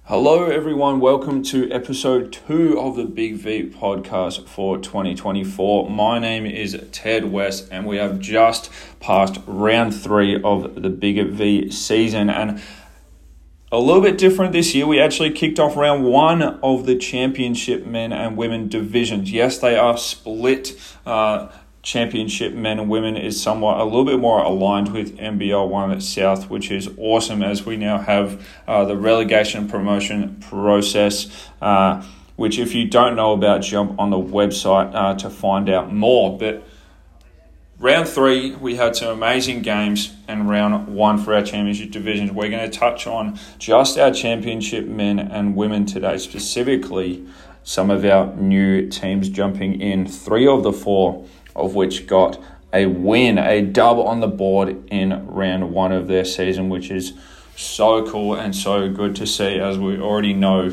Hello everyone, welcome to episode 2 of the Big V podcast for 2024. My name is Ted West and we have just passed round 3 of the Big V season, and a little bit different this year. We actually kicked off round 1 of the championship men and women divisions. Yes, they are split. Championship men and women is somewhat a little bit more aligned with NBL 1 South, which is awesome, as we now have the relegation promotion process, which if you don't know about, jump on the website to find out more. But round 3, we had some amazing games, and round 1 for our championship divisions. We're going to touch on just our championship men and women today, specifically some of our new teams jumping in, 3 of the 4 of which got a win, a dub on the board in round 1 of their season, which is so cool and so good to see, as we already know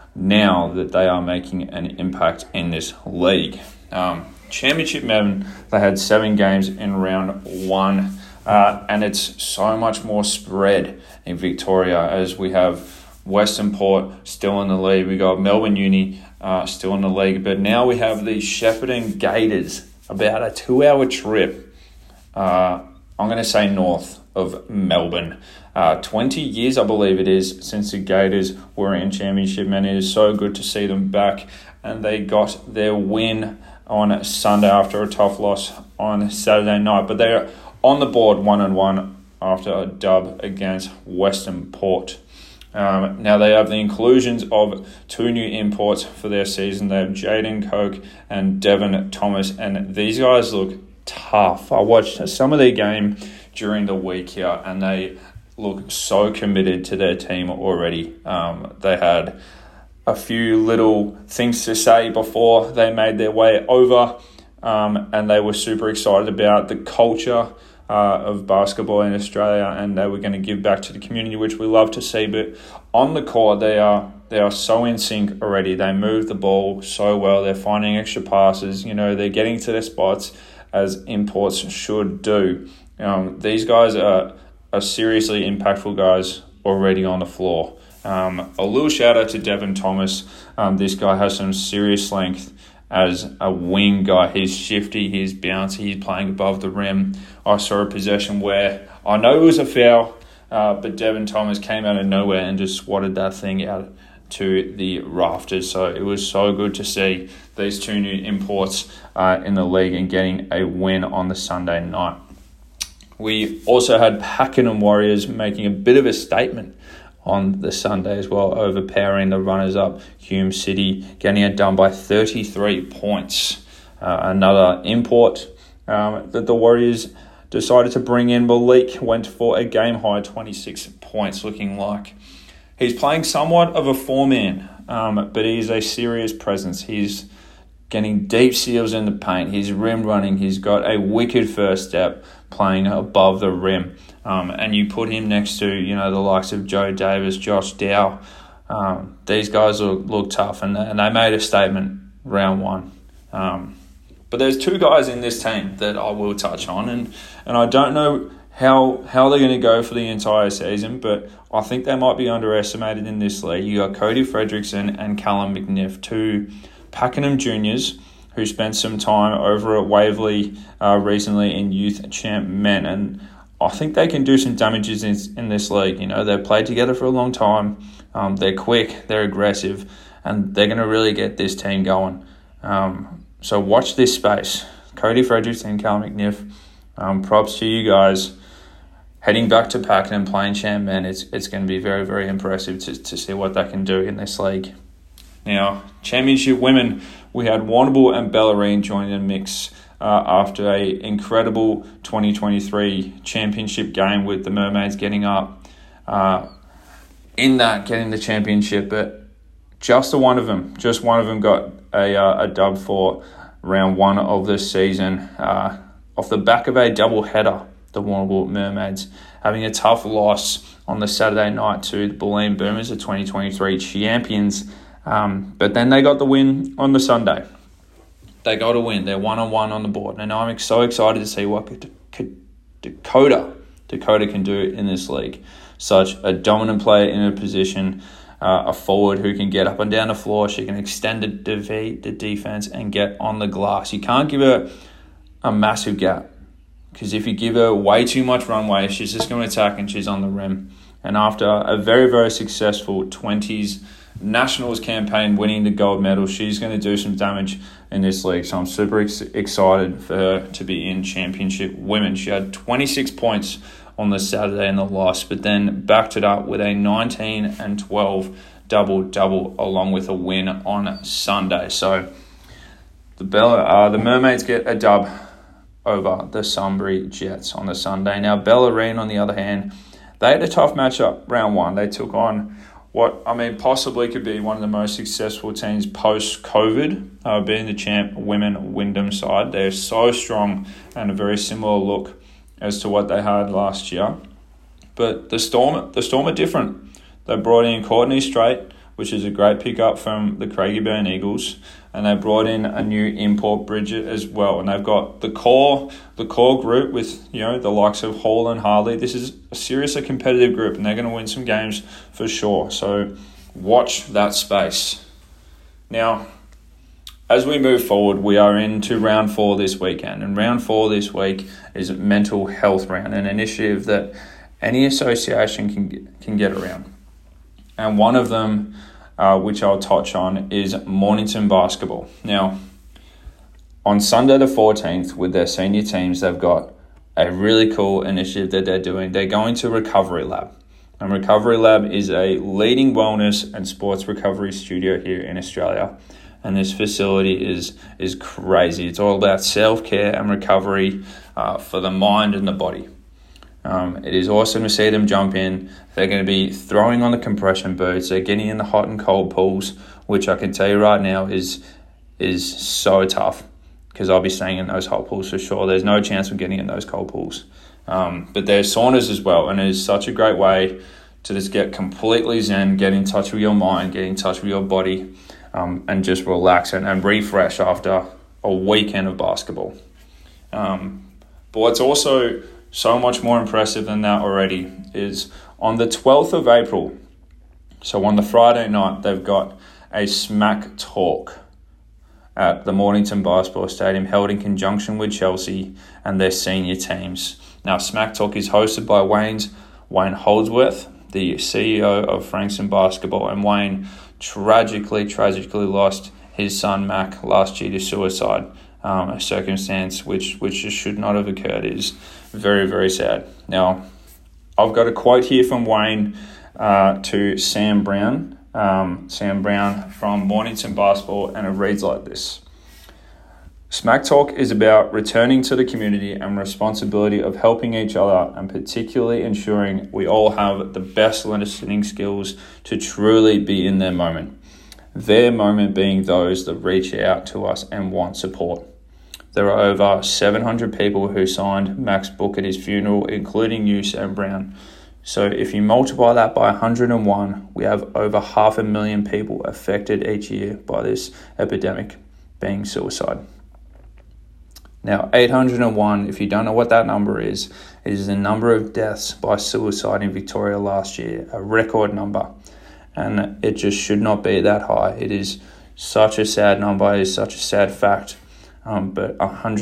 now that they are making an impact in this league. Championship men, they had 7 games in round 1, and it's so much more spread in Victoria, as we have Western Port still in the league, we got Melbourne Uni still in the league, but now we have the Shepparton Gators, about a 2-hour trip, I'm going to say north of Melbourne. 20 years, I believe it is, since the Gators were in championship, and it is so good to see them back. And they got their win on Sunday after a tough loss on Saturday night. But they're on the board 1-1 after a dub against Western Port. Now they have the inclusions of 2 new imports for their season. They have Jaden Coke and Devin Thomas, and these guys look tough. I watched some of their game during the week here, and they look so committed to their team already. They had a few little things to say before they made their way over, and they were super excited about the culture of basketball in Australia, and they were going to give back to the community, which we love to see. But on the court, they are so in sync already. They move the ball so well. They're finding extra passes. They're getting to their spots as imports should do. These guys are seriously impactful guys already on the floor. A little shout out to Devin Thomas. This guy has some serious length as a wing guy. He's shifty, he's bouncy, he's playing above the rim. I saw a possession where I know it was a foul, but Devin Thomas came out of nowhere and just swatted that thing out to the rafters. So it was so good to see these 2 new imports in the league and getting a win on the Sunday night. We also had Pakenham Warriors making a bit of a statement on the Sunday as well, overpowering the runners-up Hume City, getting it done by 33 points. Another import that the Warriors decided to bring in, Malik, went for a game-high 26 points, looking like he's playing somewhat of a 4-man, but he's a serious presence. He's getting deep seals in the paint. He's rim running. He's got a wicked first step, playing above the rim. And you put him next to, the likes of Joe Davis, Josh Dow. These guys look tough, and they made a statement round 1. But there's 2 guys in this team that I will touch on, and I don't know how they're going to go for the entire season, but I think they might be underestimated in this league. You got Cody Fredrickson and Callum McNiff, 2 Pakenham juniors who spent some time over at Waverley recently in Youth Champ Men, and I think they can do some damages in this league. They've played together for a long time. They're quick, they're aggressive, and they're going to really get this team going. So watch this space. Cody Fredericks and Callum McNiff, props to you guys. Heading back to Pakenham, playing champ men, it's going to be very, very impressive to see what they can do in this league. Now, championship women, we had Warrnambool and Bellarine joining the mix after a incredible 2023 championship game, with the Mermaids getting up getting the championship. But just one of them got a dub for round 1 of the season off the back of a double header. The Warrnambool Mermaids having a tough loss on the Saturday night to the Bulleen Boomers, the 2023 champions. But then they got the win on the Sunday. They got a win. They're 1-1 on the board. And I'm so excited to see what Dakota can do in this league. Such a dominant player in a position. a forward who can get up and down the floor. She can extend the defense and get on the glass. You can't give her a massive gap, because if you give her way too much runway, she's just going to attack and she's on the rim. And after a very, very successful 20s Nationals campaign, winning the gold medal, she's going to do some damage in this league. So I'm super excited for her to be in Championship Women. She had 26 points on the Saturday in the loss, but then backed it up with a 19 and 12 double-double along with a win on Sunday. So the Mermaids get a dub over the Sunbury Jets on the Sunday. Now, Bellarine, on the other hand, they had a tough matchup round one. They took on possibly could be one of the most successful teams post-COVID, being the champ women Wyndham side. They're so strong and a very similar look as to what they had last year. But the Storm are different. They brought in Courtney Strait, which is a great pickup from the Craigieburn Eagles, and they brought in a new import, Bridget, as well. And they've got the core group with the likes of Hall and Harley. This is a seriously competitive group, and they're going to win some games for sure. So watch that space. Now, as we move forward, we are into round 4 this weekend, and round 4 this week is mental health round, an initiative that any association can get around. And one of them, which I'll touch on, is Mornington Basketball. Now, on Sunday the 14th, with their senior teams, they've got a really cool initiative that they're doing. They're going to Recovery Lab. And Recovery Lab is a leading wellness and sports recovery studio here in Australia. And this facility is crazy. It's all about self-care and recovery for the mind and the body. It is awesome to see them jump in. They're going to be throwing on the compression boots. They're getting in the hot and cold pools, which I can tell you right now is so tough, because I'll be staying in those hot pools for sure. There's no chance of getting in those cold pools. But there's saunas as well, and it is such a great way to just get completely zen, get in touch with your mind, get in touch with your body, and just relax and refresh after a weekend of basketball. But what's also so much more impressive than that already is on the 12th of April, so on the Friday night, they've got a Smack Talk at the Mornington Basketball Stadium, held in conjunction with Chelsea and their senior teams. Now, Smack Talk is hosted by Wayne Holdsworth, the CEO of Frankston Basketball, and Wayne tragically lost his son Mac last year to suicide. A circumstance which just should not have occurred. Is very, very sad. Now, I've got a quote here from Wayne to Sam Brown from Mornington Basketball, and it reads like this. Smack Talk is about returning to the community and responsibility of helping each other, and particularly ensuring we all have the best listening skills to truly be in their moment. Their moment being those that reach out to us and want support. There are over 700 people who signed Mac's book at his funeral, including you, Sam Brown. So if you multiply that by 101, we have over 500,000 people affected each year by this epidemic, being suicide. Now, 801, if you don't know what that number is, it is the number of deaths by suicide in Victoria last year, a record number. And it just should not be that high. It is such a sad number, it is such a sad fact. But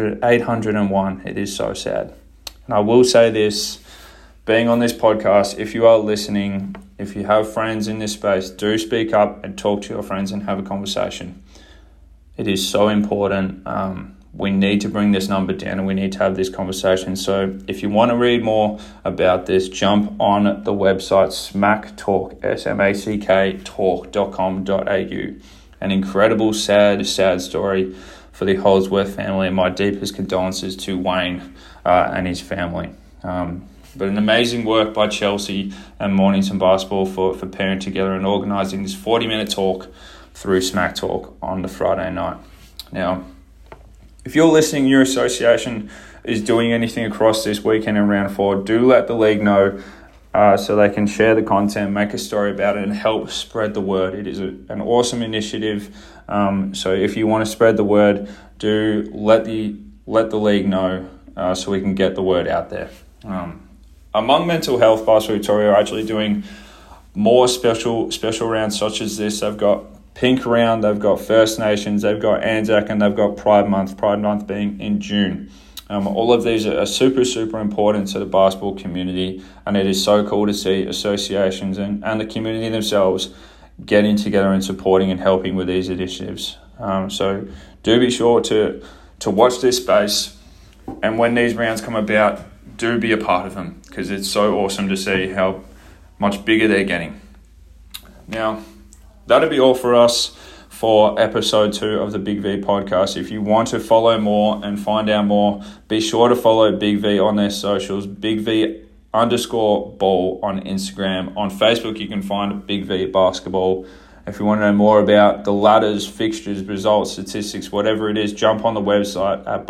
801, it is so sad. And I will say this, being on this podcast, if you are listening, if you have friends in this space, do speak up and talk to your friends and have a conversation. It is so important. We need to bring this number down, and we need to have this conversation. So if you want to read more about this, jump on the website Smack Talk, SMACK talk.com.au. An incredible, sad story for the Holdsworth family, and my deepest condolences to Wayne and his family. But an amazing work by Chelsea and Mornington Basketball for pairing together and organising this 40-minute talk through Smack Talk on the Friday night. Now, if you're listening, your association is doing anything across this weekend in round 4, do let the league know so they can share the content, make a story about it, and help spread the word. It is an awesome initiative. So if you want to spread the word, do let the league know so we can get the word out there. Among mental health, Basketball Victoria are actually doing more special rounds such as this. They've got Pink Round, they've got First Nations, they've got Anzac, and they've got Pride Month being in June. All of these are super, super important to the basketball community, and it is so cool to see associations and the community themselves getting together and supporting and helping with these initiatives. So do be sure to watch this space, and when these rounds come about, do be a part of them, because it's so awesome to see how much bigger they're getting. Now, that'll be all for us for episode 2 of the Big V podcast. If you want to follow more and find out more, be sure to follow Big V on their socials, Big V_ball on Instagram. On Facebook, you can find Big V Basketball. If you want to know more about the ladders, fixtures, results, statistics, whatever it is, jump on the website at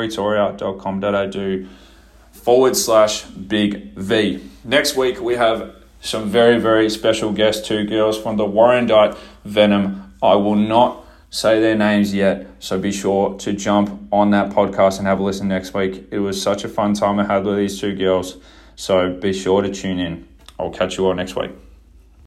basketballvictoria.com.au/Big V. Next week, we have some very, very special guests, 2 girls from the Warrandyte Venom. I will not say their names yet, so be sure to jump on that podcast and have a listen next week. It was such a fun time I had with these 2 girls, so be sure to tune in. I'll catch you all next week.